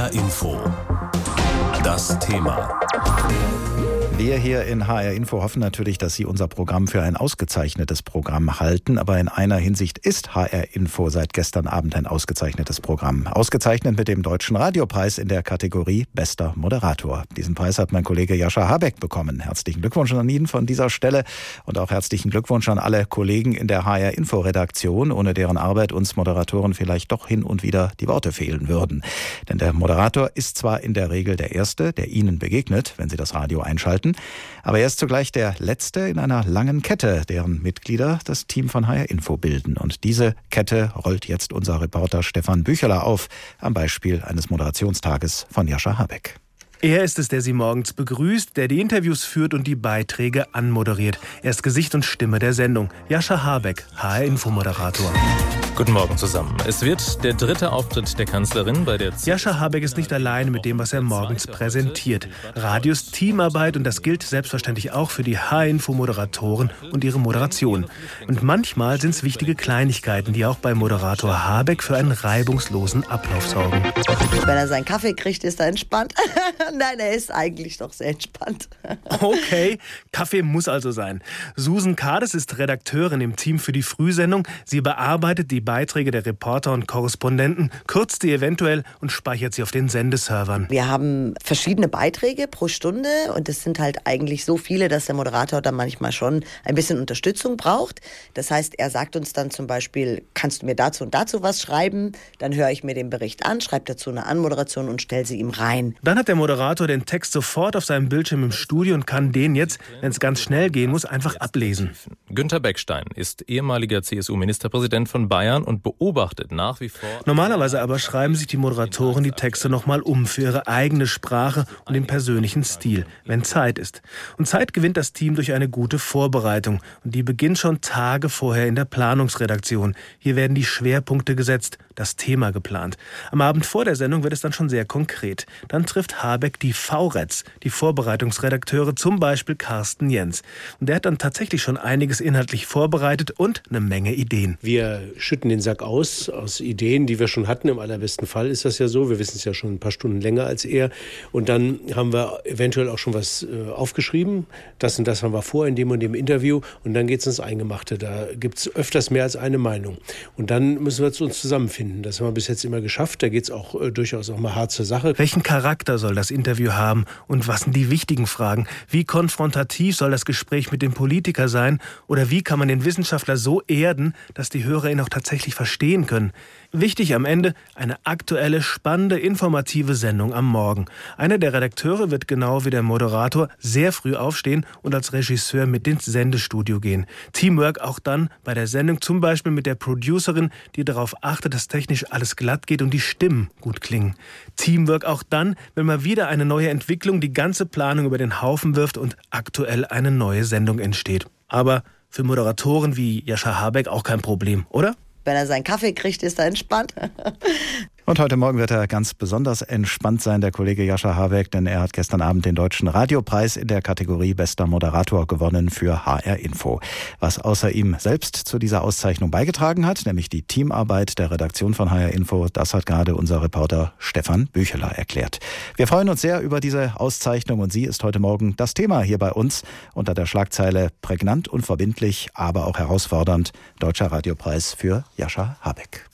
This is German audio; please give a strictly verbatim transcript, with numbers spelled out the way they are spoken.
R Info. Das Thema. Wir hier in H R Info hoffen natürlich, dass Sie unser Programm für ein ausgezeichnetes Programm halten. Aber in einer Hinsicht ist H R Info seit gestern Abend ein ausgezeichnetes Programm. Ausgezeichnet mit dem Deutschen Radiopreis in der Kategorie Bester Moderator. Diesen Preis hat mein Kollege Jascha Habeck bekommen. Herzlichen Glückwunsch an ihn von dieser Stelle und auch herzlichen Glückwunsch an alle Kollegen in der H R Info Redaktion, ohne deren Arbeit uns Moderatoren vielleicht doch hin und wieder die Worte fehlen würden. Denn der Moderator ist zwar in der Regel der Erste, der Ihnen begegnet, wenn Sie das Radio einschalten, aber er ist zugleich der Letzte in einer langen Kette, deren Mitglieder das Team von H R Info bilden. Und diese Kette rollt jetzt unser Reporter Stefan Bücheler auf, am Beispiel eines Moderationstages von Jascha Habeck. Er ist es, der Sie morgens begrüßt, der die Interviews führt und die Beiträge anmoderiert. Er ist Gesicht und Stimme der Sendung. Jascha Habeck, H R-Info-Moderator. Guten Morgen zusammen. Es wird der dritte Auftritt der Kanzlerin bei der... Jascha Habeck ist nicht allein mit dem, was er morgens präsentiert. Radios Teamarbeit, und das gilt selbstverständlich auch für die H R-Info-Moderatoren und ihre Moderation. Und manchmal sind es wichtige Kleinigkeiten, die auch bei Moderator Habeck für einen reibungslosen Ablauf sorgen. Wenn er seinen Kaffee kriegt, ist er entspannt. Nein, er ist eigentlich doch sehr entspannt. Okay, Kaffee muss also sein. Susan Kades ist Redakteurin im Team für die Frühsendung. Sie bearbeitet die Beiträge der Reporter und Korrespondenten, kürzt sie eventuell und speichert sie auf den Sendeservern. Wir haben verschiedene Beiträge pro Stunde und es sind halt eigentlich so viele, dass der Moderator dann manchmal schon ein bisschen Unterstützung braucht. Das heißt, er sagt uns dann zum Beispiel, kannst du mir dazu und dazu was schreiben? Dann höre ich mir den Bericht an, schreibe dazu eine Anmoderation und stelle sie ihm rein. Dann hat der Moderator den Text sofort auf seinem Bildschirm im Studio und kann den jetzt, wenn es ganz schnell gehen muss, einfach ablesen. Günter Beckstein ist ehemaliger C S U-Ministerpräsident von Bayern und beobachtet nach wie vor... Normalerweise aber schreiben sich die Moderatoren die Texte nochmal um für ihre eigene Sprache und den persönlichen Stil, wenn Zeit ist. Und Zeit gewinnt das Team durch eine gute Vorbereitung. Und die beginnt schon Tage vorher in der Planungsredaktion. Hier werden die Schwerpunkte gesetzt, das Thema geplant. Am Abend vor der Sendung wird es dann schon sehr konkret. Dann trifft Habeck die V R E Ds, die Vorbereitungsredakteure, zum Beispiel Carsten Jens. Und der hat dann tatsächlich schon einiges inhaltlich vorbereitet und eine Menge Ideen. Wir schütten den Sack aus, aus Ideen, die wir schon hatten. Im allerbesten Fall ist das ja so. Wir wissen es ja schon ein paar Stunden länger als er. Und dann haben wir eventuell auch schon was äh, aufgeschrieben. Das und das haben wir vor in dem und dem Interview. Und dann geht es ins Eingemachte. Da gibt es öfters mehr als eine Meinung. Und dann müssen wir zu uns zusammenfinden. Das haben wir bis jetzt immer geschafft. Da geht es auch äh, durchaus auch mal hart zur Sache. Welchen Charakter soll das Interview haben? Und was sind die wichtigen Fragen? Wie konfrontativ soll das Gespräch mit dem Politiker sein? Oder wie kann man den Wissenschaftler so erden, dass die Hörer ihn auch tatsächlich verstehen können? Wichtig am Ende, eine aktuelle, spannende, informative Sendung am Morgen. Einer der Redakteure wird genau wie der Moderator sehr früh aufstehen und als Regisseur mit ins Sendestudio gehen. Teamwork auch dann bei der Sendung, zum Beispiel mit der Producerin, die darauf achtet, dass technisch alles glatt geht und die Stimmen gut klingen. Teamwork auch dann, wenn mal wieder eine neue Entwicklung die ganze Planung über den Haufen wirft und aktuell eine neue Sendung entsteht. Aber für Moderatoren wie Jascha Habeck auch kein Problem, oder? Wenn er seinen Kaffee kriegt, ist er entspannt. Und heute Morgen wird er ganz besonders entspannt sein, der Kollege Jascha Habeck, denn er hat gestern Abend den Deutschen Radiopreis in der Kategorie Bester Moderator gewonnen für H R Info. Was außer ihm selbst zu dieser Auszeichnung beigetragen hat, nämlich die Teamarbeit der Redaktion von H R Info, das hat gerade unser Reporter Stefan Bücheler erklärt. Wir freuen uns sehr über diese Auszeichnung und sie ist heute Morgen das Thema hier bei uns unter der Schlagzeile prägnant und verbindlich, aber auch herausfordernd, Deutscher Radiopreis für Jascha Habeck.